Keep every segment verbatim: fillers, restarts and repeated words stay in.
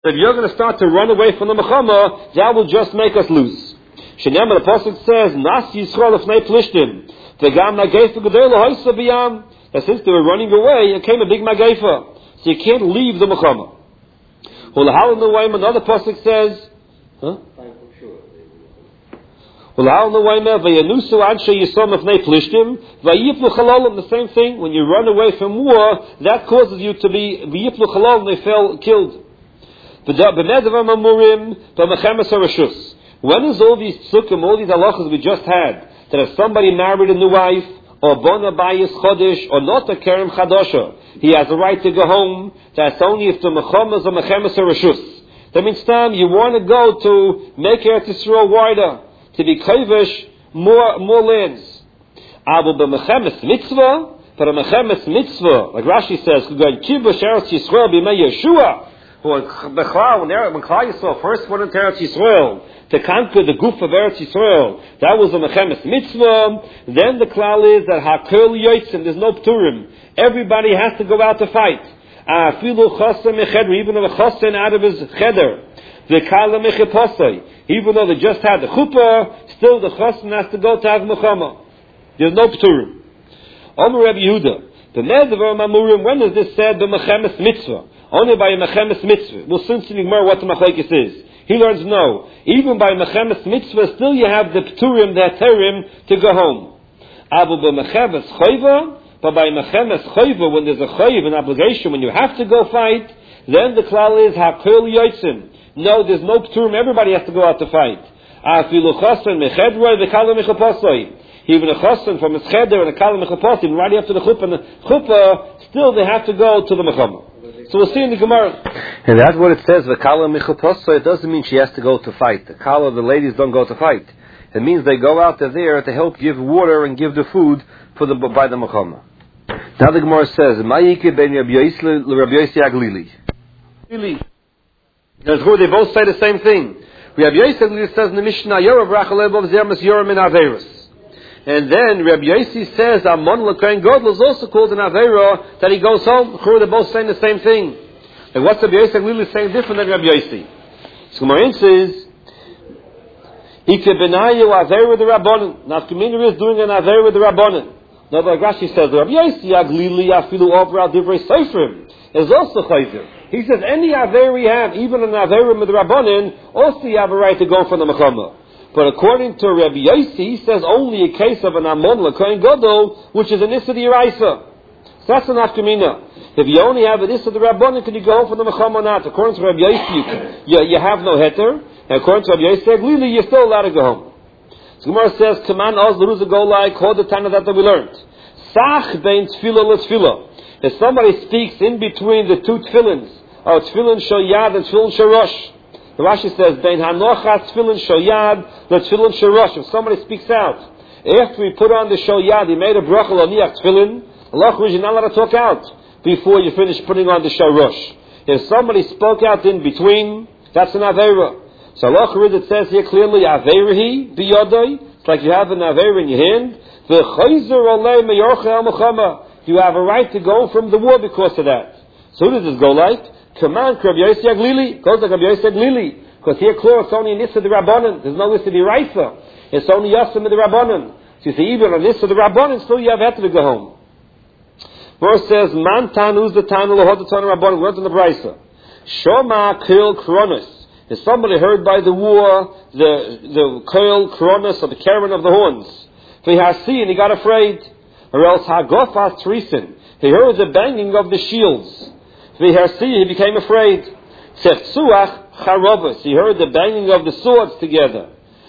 If you're going to start to run away from the Mechama, that will just make us lose. Shenema, the Pasuk says, Nas Yisrael Lefnei Plishtim, V'gam Mageifa Gedol Hoysa B'yam. That since they were running away, it came a big Mageifa. So you can't leave the Mechama. Ulahal Nuwaim, another Pasuk says, huh? Ulahal Nuwaim, V'yanusu Anshe Yisom Lefnei Plishtim, V'yiplu Chalolim, the same thing. When you run away from war, that causes you to be, V'yiplu Chalolim, they fell killed. When is all these psukim, all these halachas we just had, that if somebody married a new wife, or bona bayis chodesh, or not a kerem chadosha, he has a right to go home. That's only if the mechamas or mechemes or reshus. That means time you want to go to make Eretz Yisrael wider, to be kovesh more more lands. Abu b'mechemes mitzvah, but a mechemes mitzvah, like Rashi says, could go in kibush Eretz Yisrael b'mei Yeshua. When Klal Yisrael first went into Eretz Yisrael to conquer the goof of Eretz Yisrael, that was a mechemes mitzvah. Then the klal is that hakol yotzim, there's no pturim. Everybody has to go out to fight. Afilu chasam mecheder, even though the chasam out of his cheder, the kala mecheposay, even though they just had the chuppah, still the chasam has to go to have mechama. There's no pturim. Omer Rabbi Yehuda, the nedavar mamurim. When is this said? The mechemes mitzvah. Only by a mechemes mitzvah. We'll soon see more what the machlekes is. He learns no. Even by mechemes mitzvah, still you have the pturim, the heterim, to go home. Abu b'mechemes choiva, but by mechemes choiva, when there's a choiv, an obligation, when you have to go fight, then the klal is hakol yotzim. No, there's no pturim. Everybody has to go out to fight. Afilu chasen mechedroi v'kala mechaposoi. Even a chasen from his cheder and a kala mechaposoi, even right after the chuppah, and the chuppah, still they have to go to the mechama. So we'll see in the Gemara. And that's what it says, V'kala michapos, so it doesn't mean she has to go to fight. The kala, the ladies don't go to fight. It means they go out there to help give water and give the food for the by the mechama. Now the Gemara says, Ma'ike ben Rabbi Yossi Aglili. That's where they both say the same thing. Rabbi Yossi Aglili says in the Mishnah, Yorav Rachalebov Zermas Yoram in Averis. And then Rabbi Yossi says Amon L'Kohen Gadol is also called an Avera, that he goes home. They're both saying the same thing. And what's Rabbi Yossi really saying different than Rabbi Yossi? So Gemara says, Ike benayu Avera the Rabbanon. Now Kamina is doing an Avera with the Rabbanon. Now like Rashi says, Rabbi Yossi Aglili Afilu Obra Divrei Seifrim is also Chayzer. He says any Avera we have, even an Avera with the Rabbanon, also you have a right to go from the Mechama. But according to Rabbi Yossi, he says only a case of an Amon L'Kohen Gadol, which is an Issa D'Oraisa. So that's an Afkamina. If you only have an Issa D'Rabbanan, can you go home from the Mechama or not? According to Rabbi Yossi, you, you have no heter. And according to Rabbi Yossi, Glili, you're still allowed to go home. So Gemara says, Kaman Oz L'Ruz go like, hold the time that we learned. Sach bein Tfilah L'Tfilah. If somebody speaks in between the two tefillins, or tefillin Shel Yad and tefillin Shel Rosh, the Rashi says, Bein hanocha tefillin shel yad, the tefillin shel rosh. If somebody speaks out, after we put on the shel yad, he made a bracha l'niach tefillin, Allah you're not allowed to talk out before you finish putting on the shel rosh. If somebody spoke out in between, that's an avera. So Allah it says here clearly, averahi biyodai. It's like you have an avera in your hand. V'chayzer olei meyorcha el mechama. You have a right to go from the war because of that. So who does this go like? Command Rabbi Yossi Aglili. Goes like Rabbi Yossi Aglili. Because here clear it's only an Issa the Rabbanan. There's no Issa the Raisa. It's only Yasim the Rabbanan. So you see, even on Issa the Rabbanan, still you have had to go home. Verse says, Man tanu's the tanu lohod the tanu Rabbanan. We went in the Brisa. Shoma kil kronos. If somebody heard by the war, the the kil kronos, or the caravan of the horns. V'hasi, and he got afraid. Or else hagofas trisin. He heard the banging of the shields. He became afraid. He heard the banging of the swords together.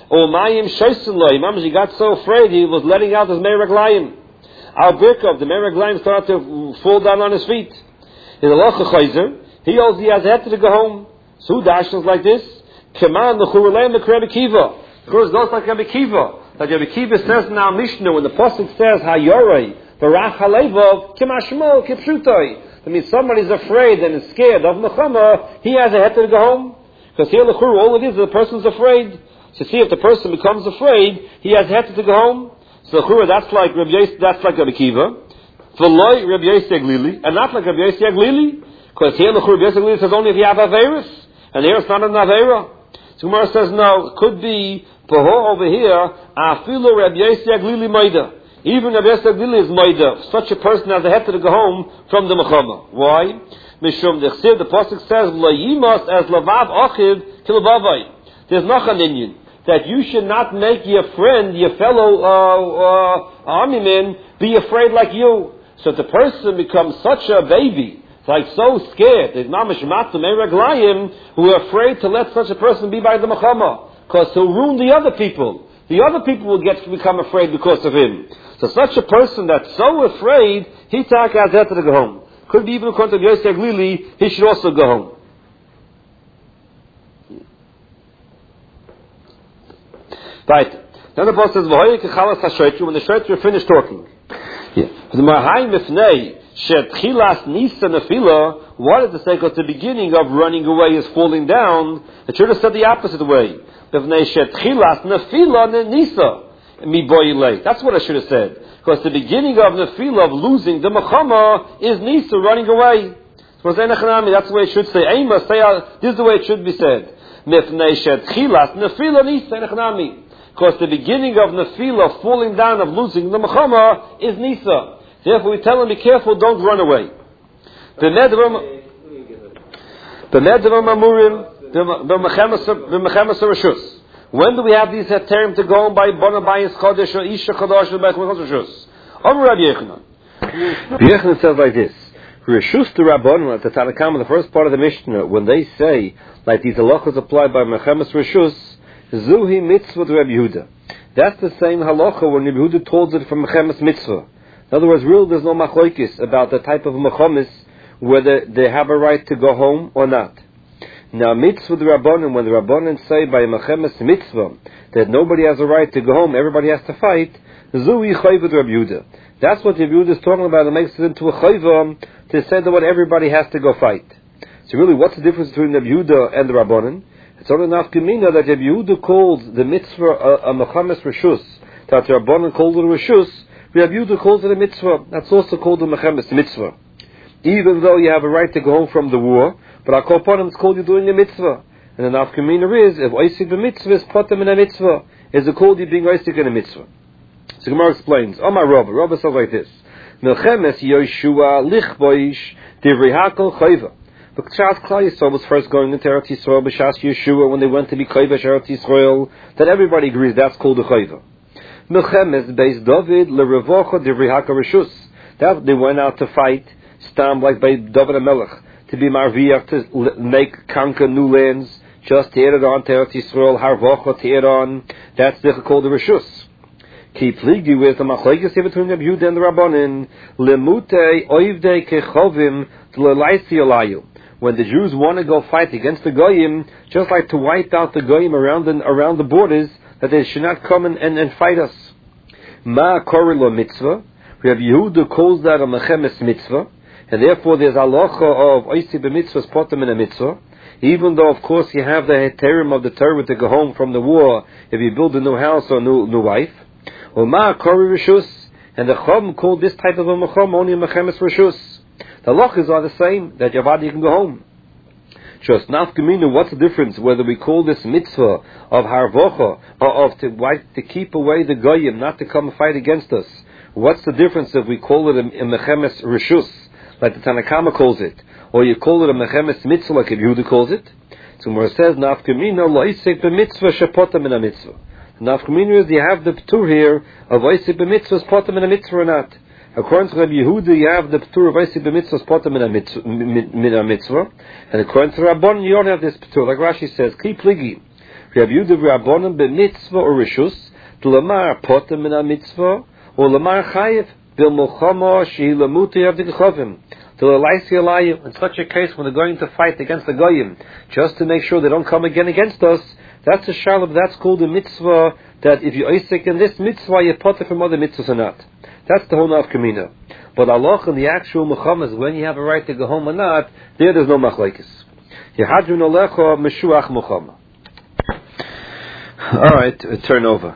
He got so afraid he was letting out his meraglayim. Al Birkov, the meraglayim started to fall down on his feet. He also he has had to go home. So dashes like this. Command the Churulem the Rabbi Kiva. Of course, goes like Rabbi Kiva. Like Rabbi Kiva says in our Mishnah, when the Pasuk says Hayorei, Barach Halevov, Kimashmo, Kipshutoi. That means somebody's afraid and is scared of Mechama, he has a head to go home. Because here, L'chur, all it is, the person's afraid. So see, if the person becomes afraid, he has a head to go home. So L'chur, that's like Rabbi Yossi, that's like Rabbi Kiva. V'loi Rabbi Yossi Aglili, and not like Rabbi Yossi Aglili. Because here, L'chur, Rabbi Yossi Aglili says only if you have Averis. and here it's not an Aveira. So Gemara says, no, it could be, Paho over here, Afilu Rabbi Yossi Aglili Maida. Even Rabbi Yossi Aglili is Maida. Such a person has a head to go home from the Mechama. Why? Mishum Dechsiv, the Pasuk says, Lo Yimas as Lavav Achiv Kilabavai. There's noch an Indian. That you should not make your friend, your fellow uh, uh, army man, be afraid like you. So if the person becomes such a baby, like so scared, there's mamash matzum eraglayim, who are afraid to let such a person be by the Mechama. Because he'll ruin the other people. The other people will get to become afraid because of him. So such a person that's so afraid, he tak has to go home. Could be even according to Yosef Glili, he should also go home. Right. Then the Apostle says, "V'hoye kechalas hashoytru." When the shoytru finished talking, yeah. The marhay mifnei shetchilas nisa nefila. What is the sake of the beginning of running away is falling down? It should have said the opposite way. Mifnei shetchilas nefila nisa mi boyilei. That's what I should have said. Because the beginning of nefila, of losing the mechama, is nisa, running away. So that's the way it should say. Amos, say this is the way it should be said. Mifnei shetchilas nefila nisa nechnami. Because the beginning of nefila, falling down, of losing the mechama, is nisa. Therefore, we tell them, be careful, don't run away. B'medram amurim b'mechemes reshus. When do we have these heterim to go on by bona bayis chodesh or isha chodesh or by chodesh reshus? Amar Rabbi Yechanan. Rabbi Yechanan says like this: Reshus to Rabbanon at the Tanakam, the first part of the Mishnah, when they say like these halachas apply by mechemes reshus, Zuhi mitzvah to Rabbi Yehuda. That's the same halacha when Rabbi Yehuda told it from mechemes mitzvah. In other words, really there's no machlokes about the type of mechemes, whether they have a right to go home or not. Now mitzvah the Rabbanon, when the Rabbanon say by mechemes mitzvah that nobody has a right to go home, everybody has to fight, Zuhi chayva to Rabbi Yehuda. That's what Rabbi Yehuda is talking about. It makes it into a chayva to say that what everybody has to go fight. So really, what's the difference between Rabbi Yehuda and the Rabbanon? It's only enough gemina that Rabbi Yehuda calls the mitzvah a, a mechames reshus, that the Rabbanon called it a reshus, Rabbi Yehuda calls it a mitzvah. That's also called a mechames mitzvah. Even though you have a right to go home from the war, but our korbanim is called you doing a mitzvah. And the nafkamina is, if oisik b'mitzvah is potem in a mitzvah, is it called you being oisik in a mitzvah? So Gemara explains, Omar Rabba, Rabba says like this, Melchemes Yoshua lichboish divrei hakol chayva. But Shas Klal Yisrael was first going into Eretz Yisrael, B'Shas Yeshua, when they went to be Kodesh Eretz Yisrael, that everybody agrees that's called a Chayva. Melchemes Beis David leRevocha divrei hakol reshus. That they went out to fight, stam like by David HaMelech, to be Marviach, to make conquer new lands, just to add it on to Eretz Yisrael, Harvocha to add on. That's called the reshus. Keep pligi with the machlokes between Rabbi Yehuda and the Rabbanin. Lemute oivdei kechovim t'lelaisi olayu. When the Jews want to go fight against the goyim, just like to wipe out the goyim around the around the borders, that they should not come and, and, and fight us. Ma korilo mitzvah. Rabbi Yehuda calls that a mechemes mitzvah, and therefore there's halacha of oisi b'mitzvahs potem in a mitzvah. Even though, of course, you have the heterim of the Torah to go home from the war if you build a new house or a new, new wife. Oma kori reshus, and the chum called this type of a mecham only a mechemes reshus. The halachas are the same, that Yavadi can go home. Just nafkamina, what's the difference whether we call this mitzvah of harvocha or of to, to keep away the goyim, not to come and fight against us? What's the difference if we call it a, a mechemes reshus, like the Tanakama calls it, or you call it a mechemes mitzvah like Yehuda calls it? So where it says nafkamina loisek b'mitzvah shepotam in a mitzvah. Nafkamina is you have the p'tur here of oisek b'mitzvah potam in a mitzvah or not. According to Rabbi Yehuda, you have the p'tur of oisek b'mitzvah potam in a mitzvah, and according to Rabbanon, you don't have this p'tur. Like Rashi says, Ki pligi, Rabbi Yehuda Rabbanon b'mitzvah or reshus, t'lamar potam in a mitzvah, or lamar chayiv bil mochama shehi lamuti avdik chovim. In such a case, when they're going to fight against the goyim, just to make sure they don't come again against us, that's a shalom, that's called a mitzvah, that if you oisek in this mitzvah, you potter from other mitzvahs or not. That's the whole nafkamina. But Allah in the actual mechamas, when you have a right to go home or not, there there's no machlokes. Yehadrun alecha meshuach mechama. All right, turn over.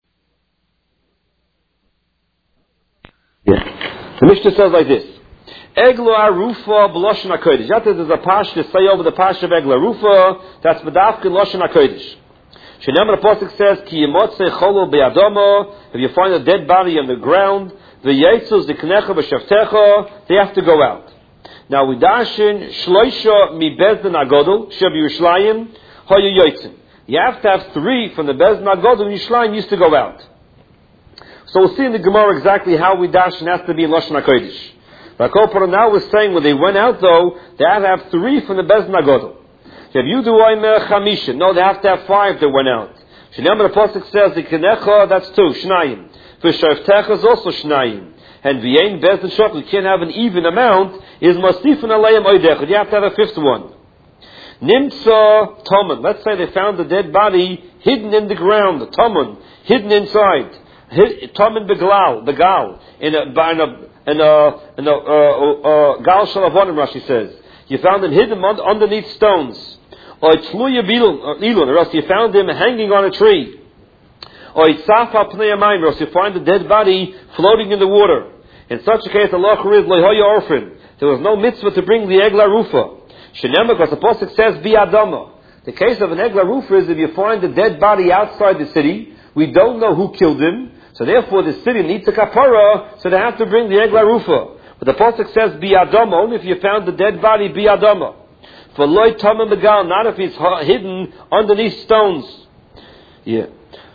Yeah. The Mishnah says like this: Egla Arufa b'Lashon HaKodesh. That is a pash to say over the pash of Egla Arufa. That's B'dafka Lashon HaKodesh. Shenam the Apostle says, Ki yemotze cholo be'adama. If you find a dead body on the ground, v'yetzu ziknecha b'shavtecha, they have to go out. Now we dashin shloisha mi bezdin agodol sheb Yerushalayim hayu yotzim. You have to have three from the bezdin agodol in Yerushalayim used to go out. So we'll see in the Gemara exactly how we dashin has to be in Lashon HaKodesh. But Kopara now was saying when they went out though, they have to have three from the bezdin agodol. If you do oimer chamisha, no, they have to have five that went out. Shenam the Apostle says the kenecha, that's two, shnayim. V'shavtecha is also shnayim. And v'yein bezdin shok, you can't have an even amount, is masifun alayim oidechad. You have to have a fifth one. Nimtza toman. Let's say they found the dead body hidden in the ground, the toman, hidden inside. Toman beglal, begal, in a, in a, in a, in a, uh, uh, gal shalavonim, Rashi says. You found him hidden underneath stones. Or tzluya bilun, or else you found him hanging on a tree. Or itzafa pnei amayim, or else you find the dead body floating in the water. In such a case, Allah is lohoya orphan. There was no mitzvah to bring the egla rufa. Shenemah, because the Pasuk says bi adama. The case of an egla rufa is if you find the dead body outside the city, we don't know who killed him, so therefore the city needs a kapara, so they have to bring the egla rufa. But the Pasuk says bi adama, only if you found the dead body bi adama. For loy tamim begal, not if he's hidden underneath stones. Yeah.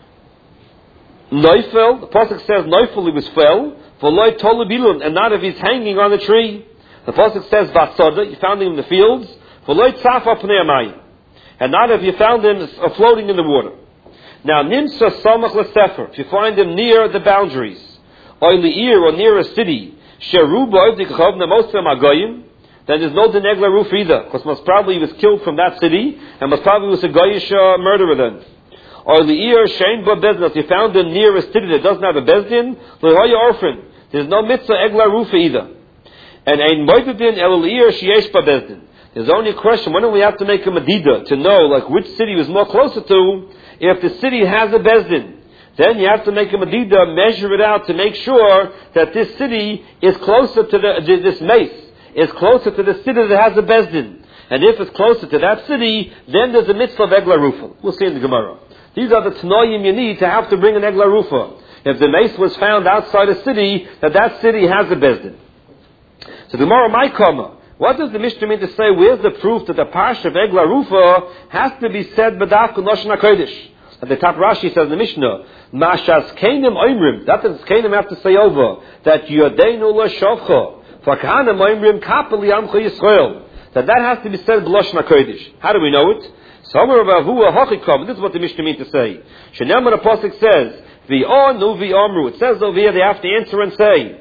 Neufel, the Pasuk says Neufel he was fell. For loy tolubilun, and not if he's hanging on a tree. The Pasuk says Vasoda, you found him in the fields. For loy tzafa pnei amayim, and not if you found him floating in the water. Now nimsa samach lesefer, if you find him near the boundaries, or li'ir, or near a city, sheruba dikchavna mosem agoyim, then there's no denegla roof either, because most probably he was killed from that city, and most probably was a goyish uh, murderer then. Or li'ir shein ba bezdin, if you found him near a city that doesn't have a bezdin, lehoya orphan, there's no mitzvah egla roof either. And ein moitedin el li'ir sheyesh ba bezdin. There's only a question, when do we have to make a medida to know like which city was more closer to? If the city has a bezdin, then you have to make a medida, measure it out to make sure that this city is closer to the, this mace, is closer to the city that has a bezdin. And if it's closer to that city, then there's a mitzvah of egla rufa. We'll see in the Gemara. These are the tnoyim you need to have to bring an egla rufa. If the mace was found outside a city, that that city has a bezdin. So the Gemara might come. What does the Mishnah mean to say? Where's the proof that the parsha of egla rufa has to be said b'dafka Lashon HaKodesh? At the top Rashi says in the Mishnah, Mashas Kainim Oimrim, that is Kainim have to say over, that Yodeinu LaShavcha, Fakahanim Oimrim Kapali Amcha Yisrael, that that has to be said b'Lashon HaKodesh. How do we know it? Somewhere about who a Hachikam, this is what the Mishnah means to say. Shenem when the Pasuk says, V'onu v'omru, it says over here they have to answer and say,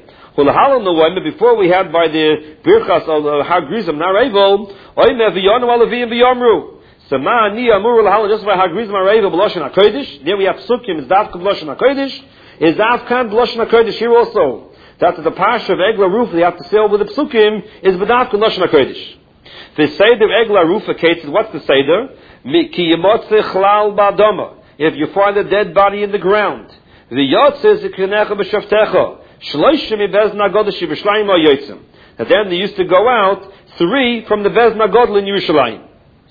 before we had by the Birchas of Hagrizim Narevel, Oime v'yonu alavim v'yomru. Sama ni amur l'halal, just by Hagrizim Narevel b'Lashon HaKodesh. There we have Sukkim, is Davka b'Lashon HaKodesh. Is Davkan b'Lashon HaKodesh here also? That the parsha of Egla Rufa they have to say over the Psukim is b'Davka b'Lashon HaKodesh. The Seder Egla Rufa cases, what's the Seder? Ki yemotze chlal ba'adama. If you find a dead body in the ground, the Yotze ziknecha b'shavtecha. Shloishim bezdin hagodesh b'shlayim ha'yotzim. And then they used to go out three from the bezdin hagodel in Yerushalayim.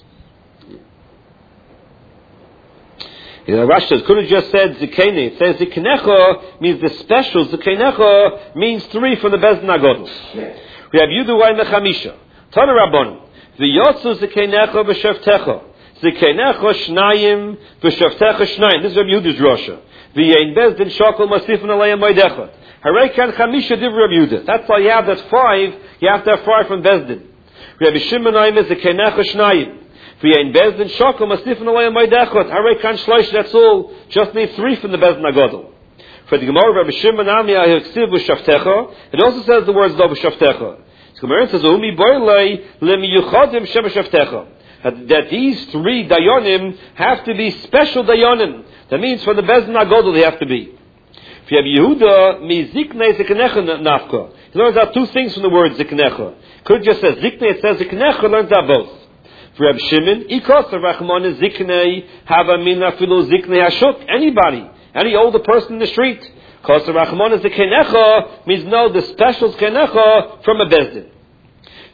You know, Rashi says, could have just said zikene. It says ziknecha means the special. Ziknecha means three from the bezdin hagodel. We have Yuduay mechamisha. Tana Rabbon. V'yotzu ziknecha b'shavtecha. Ziknecha shnayim b'shavtecha shnayim. This is Rabbi Yehuda's Rosha. V'yein bezdin shokol masifun alayim moedechot. Harekan chamisha div Rabbi Yehuda. That's why you have that five. You have to have five from bezdin. Rabbi Shimon Oimer ziknecha shnayim. V'yein bezdin shokol masifun alayim moedechot. Harekan shloish. That's all. Just need three from the bezdin hagodol. For the Gemara, Rabbi Shimon Ami Ahiksiv b'shavtecha. It also says the words do b'shavtecha. The Gemara says umi boilei lemiyuchadim shem b'shavtecha. That these three dayonim have to be special dayonim. That means for the bezdin hagodol they have to be. If you have Yehuda, mi ziknei ziknecha nafka. He learns out two things from the word ziknecha. Could just say ziknei, it says ziknecha, learns out both. For Reb Shimon, ikos rachmon ziknei hava min afilu ziknei hashuk. Anybody, any older person in the street. Kos rachmon ziknecha means no, the special ziknecha from a bezdin.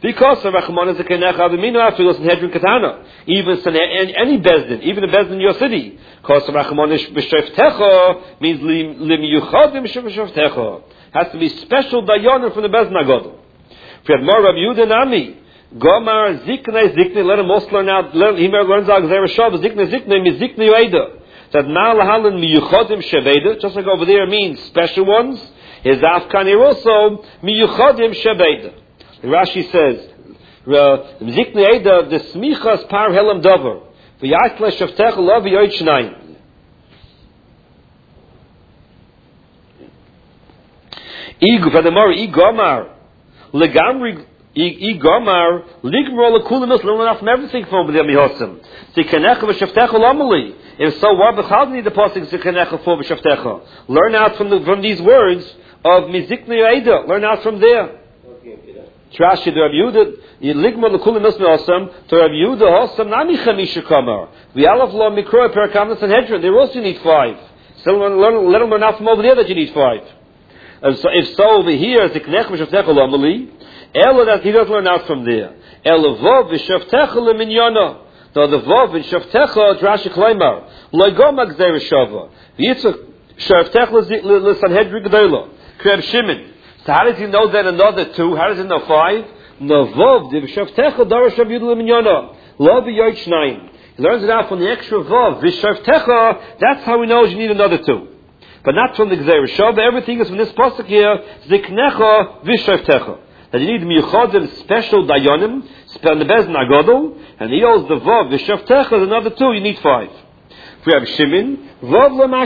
Because of Rachmana Zekenecha Avimino after the Sanhedrin Katana. Even any Bezdin, even a Bezdin in your city. Because of Rachmana B'Shoftecha means Lim Yuchadim B'Shoftecha. Has to be special Dayanim from the Bezdin Agadol. If you have more Rabbi Yehuda Nami, Gomar Zikne Zikne, let him also learn out, learn, he learns out Gzera Shav, Zikne Zikne, means Zikne Yoeda. That Ma'alahalan Miyuchadim Sheveda, just like over there means special ones, his Afkan here also, Miyuchadim Sheveda. Rashi says, Zikne Yoeda, the Smichas Par Helam Dover, V'yatla Shavtech Lov Yoit Shnayim. Igu, Fadamar, Igomar, Legamri, I Gomar, Ligmar Lakulimus, learn enough from everything from the Mihosim. Zikanecha v'Shavtecha Lamali. If so, what b'chadni the pasuk Zikanecha for v'Shavtecha? Learn out from the, from these words of Mizikne Yoeda. Learn out from there. Trashi the Rabbi Yehuda, Ligmar Lakulimus Mihosim, to Rabbi Yehuda Hosam Nami Chamisha Kamar. V'Alaf Lo Mikroy Perakam Sanhedrin. They also need five. So learn, let them learn out from over there that you need five. And so, if so, over here, Zikanecha v'Shavtecha Lamali. Ella that he doesn't learn out from there. Ella vov v'shavtecha leminyana. No, the vov v'shavtecha drashi klaimar. Loigoma gzeir shava. V'yitzuk shavtecha l'sanhedri g'dayla. Kreb Shimon. So how does he know then another two? How does he know five? No vov v'shavtecha darash Rabbi Yehuda leminyana. Lo v'yoyt shnayim. He learns it out from the extra vov v'shavtecha. That's how he knows you need another two. But not from the gzeir shava. Everything is from this pasuk here. Ziknecha v'shavtecha. That you need miyuchadim special dayanim, spell the bezin agadol, and he owes the vav v'shavtecha, another two, you need five. If we have Shimon, vav